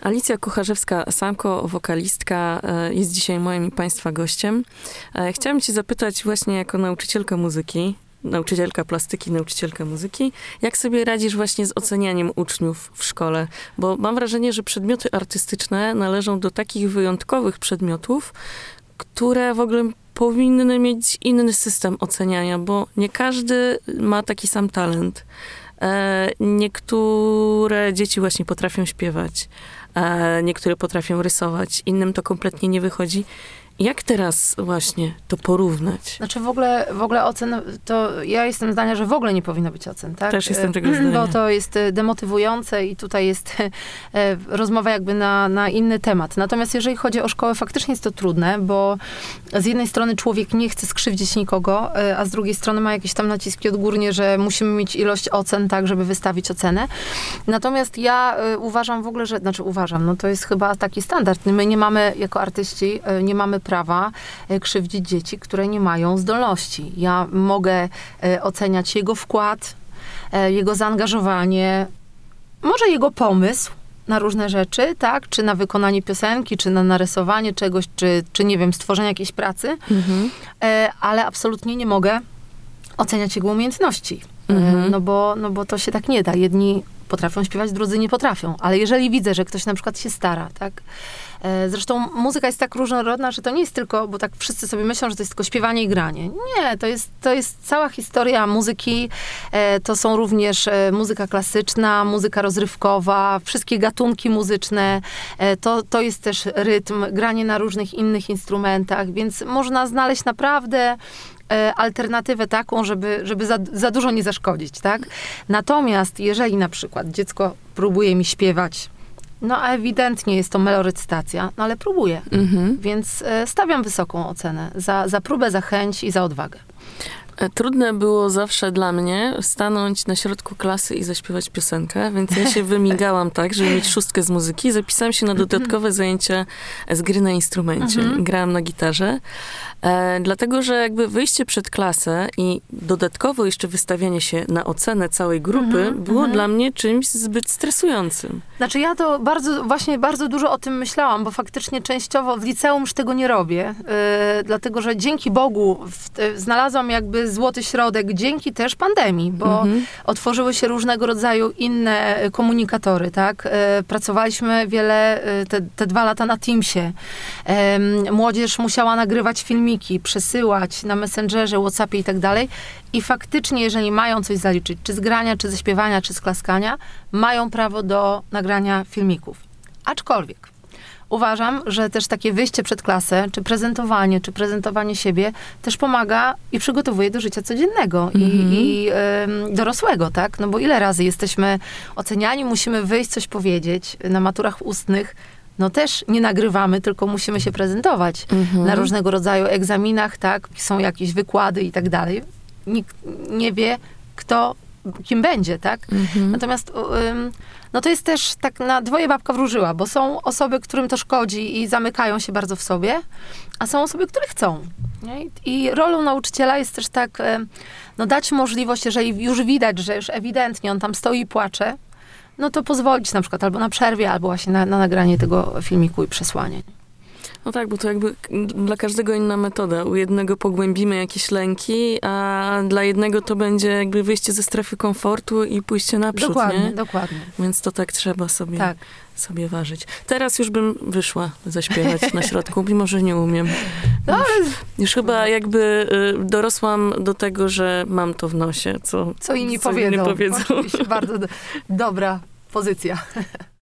Alicja Kucharzewska-Samko, wokalistka, jest dzisiaj moim i Państwa gościem. Chciałam cię zapytać właśnie jako nauczycielka muzyki, nauczycielka plastyki, nauczycielka muzyki, jak sobie radzisz właśnie z ocenianiem uczniów w szkole? Bo mam wrażenie, że przedmioty artystyczne należą do takich wyjątkowych przedmiotów, które w ogóle powinny mieć inny system oceniania, bo nie każdy ma taki sam talent. Niektóre dzieci właśnie potrafią śpiewać, niektóre potrafią rysować, innym to kompletnie nie wychodzi. Jak teraz właśnie to porównać? Znaczy w ogóle ocen, to ja jestem zdania, że w ogóle nie powinno być ocen, tak? Też jestem tego zdania. Bo to jest demotywujące i tutaj jest rozmowa jakby na inny temat. Natomiast jeżeli chodzi o szkołę, faktycznie jest to trudne, bo z jednej strony człowiek nie chce skrzywdzić nikogo, a z drugiej strony ma jakieś tam naciski odgórnie, że musimy mieć ilość ocen, tak, żeby wystawić ocenę. Natomiast ja uważam w ogóle, no to jest chyba taki standard. My nie mamy, jako artyści, nie mamy prawa krzywdzić dzieci, które nie mają zdolności. Ja mogę oceniać jego wkład, jego zaangażowanie, może jego pomysł na różne rzeczy, tak? Czy na wykonanie piosenki, czy na narysowanie czegoś, czy nie wiem, stworzenie jakiejś pracy, ale absolutnie nie mogę oceniać jego umiejętności. No bo to się tak nie da. Jedni potrafią śpiewać, drudzy nie potrafią. Ale jeżeli widzę, że ktoś na przykład się stara, tak? Zresztą muzyka jest tak różnorodna, że to nie jest tylko, bo tak wszyscy sobie myślą, że to jest tylko śpiewanie i granie. Nie, to jest cała historia muzyki. To są również muzyka klasyczna, muzyka rozrywkowa, wszystkie gatunki muzyczne. To jest też rytm, granie na różnych innych instrumentach, więc można znaleźć naprawdę alternatywę taką, żeby za dużo nie zaszkodzić, tak? Natomiast jeżeli na przykład dziecko próbuje mi śpiewać, no a ewidentnie jest to melorecytacja, no ale próbuję. Więc stawiam wysoką ocenę za próbę, za chęć i za odwagę. Trudne było zawsze dla mnie stanąć na środku klasy i zaśpiewać piosenkę, więc ja się wymigałam tak, żeby mieć 6 z muzyki. Zapisałam się na dodatkowe zajęcia z gry na instrumencie. Grałam na gitarze. Dlatego, że jakby wyjście przed klasę i dodatkowo jeszcze wystawianie się na ocenę całej grupy było dla mnie czymś zbyt stresującym. Znaczy ja to bardzo dużo o tym myślałam, bo faktycznie częściowo w liceum już tego nie robię. Dlatego, że dzięki Bogu znalazłam jakby złoty środek, dzięki też pandemii, bo otworzyły się różnego rodzaju inne komunikatory, tak? Pracowaliśmy te 2 lata na Teamsie. Młodzież musiała nagrywać filmiki, przesyłać na Messengerze, WhatsAppie i tak dalej. I faktycznie, jeżeli mają coś zaliczyć, czy z grania, czy ze śpiewania, czy z klaskania, mają prawo do nagrania filmików. Aczkolwiek uważam, że też takie wyjście przed klasę, czy prezentowanie siebie też pomaga i przygotowuje do życia codziennego i dorosłego, tak? No bo ile razy jesteśmy oceniani, musimy wyjść, coś powiedzieć na maturach ustnych, no też nie nagrywamy, tylko musimy się prezentować na różnego rodzaju egzaminach, tak? Są jakieś wykłady i tak dalej. Nikt nie wie, kim będzie, tak? Natomiast no to jest też tak na dwoje babka wróżyła, bo są osoby, którym to szkodzi i zamykają się bardzo w sobie, a są osoby, które chcą. Nie? I rolą nauczyciela jest też tak, no dać możliwość, jeżeli już widać, że już ewidentnie on tam stoi i płacze, no to pozwolić na przykład albo na przerwie, albo właśnie na nagranie tego filmiku i przesłanie. No tak, bo to jakby dla każdego inna metoda. U jednego pogłębimy jakieś lęki, a dla jednego to będzie jakby wyjście ze strefy komfortu i pójście naprzód, Dokładnie. Więc to tak trzeba sobie ważyć. Teraz już bym wyszła zaśpiewać na środku, mimo że nie umiem. No, już chyba jakby dorosłam do tego, że mam to w nosie, co inni powiedzą. Oczywiście, bardzo dobra pozycja.